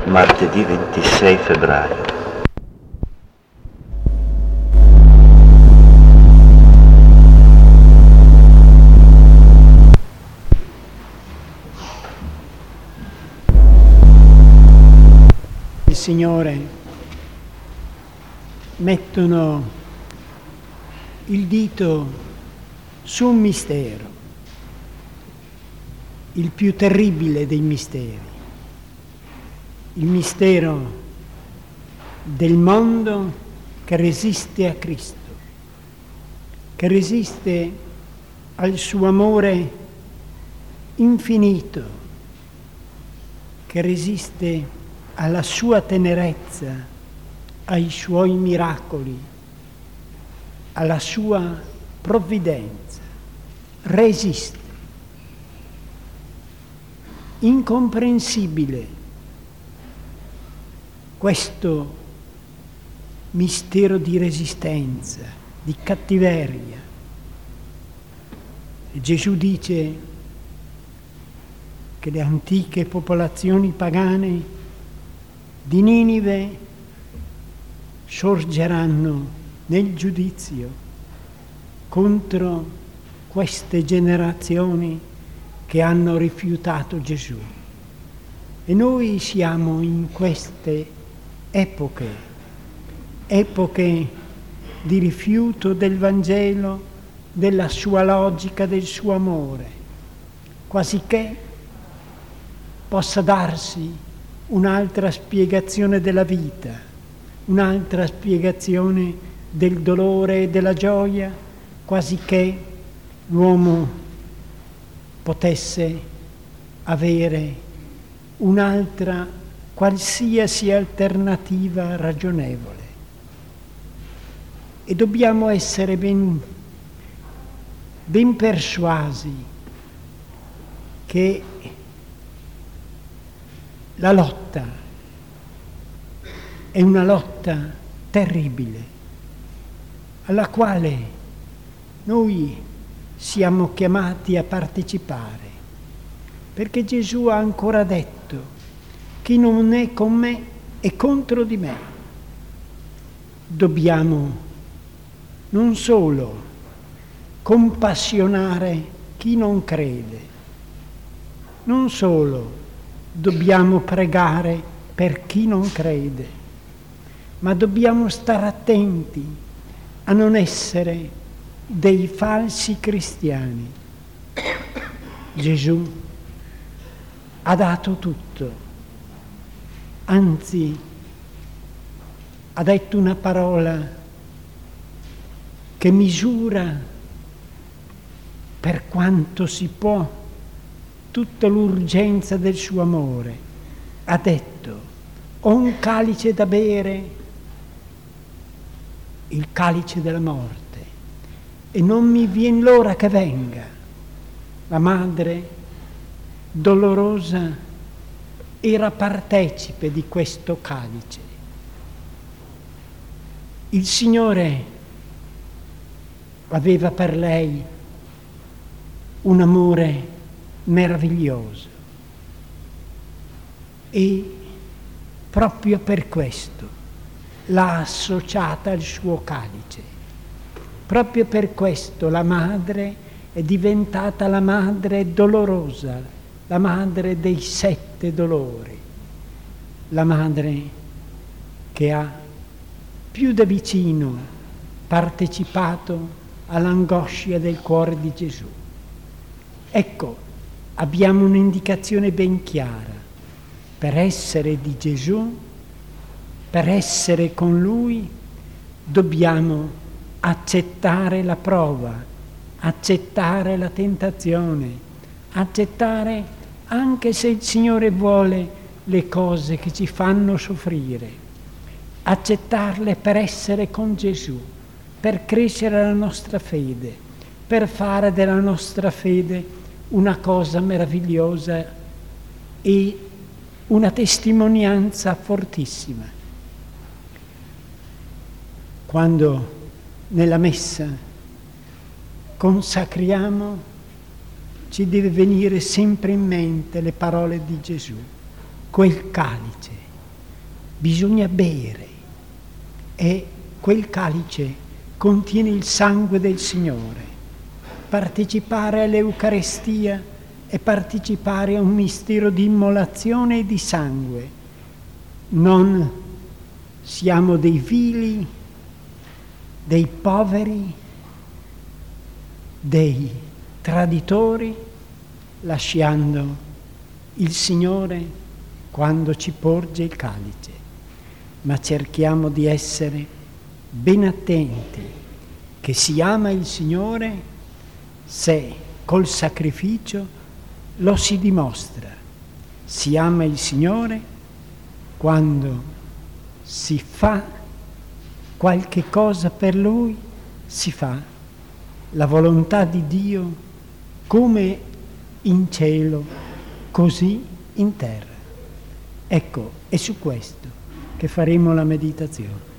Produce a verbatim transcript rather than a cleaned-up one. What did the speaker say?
martedì ventisei febbraio. Il Signore mettono il dito su un mistero, il più terribile dei misteri, il mistero del mondo che resiste a Cristo, che resiste al suo amore infinito, che resiste alla sua tenerezza, ai suoi miracoli, alla sua provvidenza. Resiste. Incomprensibile questo mistero di resistenza, di cattiveria. E Gesù dice che le antiche popolazioni pagane di Ninive sorgeranno nel giudizio contro queste generazioni che hanno rifiutato Gesù. E noi siamo in queste epoche, epoche di rifiuto del Vangelo, della sua logica, del suo amore, quasi che possa darsi un'altra spiegazione della vita, un'altra spiegazione del dolore e della gioia, quasi che l'uomo potesse avere un'altra qualsiasi alternativa ragionevole. E dobbiamo essere ben, ben persuasi che la lotta è una lotta terribile, alla quale noi siamo chiamati a partecipare, perché Gesù ha ancora detto: chi non è con me è contro di me. Dobbiamo non solo compassionare chi non crede, non solo dobbiamo pregare per chi non crede, ma dobbiamo stare attenti a non essere dei falsi cristiani. Gesù ha dato tutto, anzi ha detto una parola che misura per quanto si può tutta l'urgenza del suo amore. Ha detto: ho un calice da bere, il calice della morte, e non mi vien l'ora che venga. La madre dolorosa era partecipe di questo calice. Il Signore aveva per lei un amore meraviglioso e proprio per questo l'ha associata al suo calice. Proprio per questo la madre è diventata la madre dolorosa, la madre dei sette dolori, la madre che ha più da vicino partecipato all'angoscia del cuore di Gesù. Ecco, abbiamo un'indicazione ben chiara: per essere di Gesù, per essere con Lui, dobbiamo accettare la prova, accettare la tentazione, accettare anche se il Signore vuole le cose che ci fanno soffrire, accettarle per essere con Gesù, per crescere la nostra fede, per fare della nostra fede una cosa meravigliosa e una testimonianza fortissima. Quando nella messa consacriamo, ci deve venire sempre in mente le parole di Gesù: quel calice bisogna bere e quel calice contiene il sangue del Signore. Partecipare all'Eucarestia è partecipare a un mistero di immolazione e di sangue. Non siamo dei vili, dei poveri, dei traditori, lasciando il Signore quando ci porge il calice, ma cerchiamo di essere ben attenti che si ama il Signore se col sacrificio lo si dimostra. Si ama il Signore quando si fa qualche cosa per Lui, si fa la volontà di Dio come in cielo, così in terra. Ecco, è su questo che faremo la meditazione.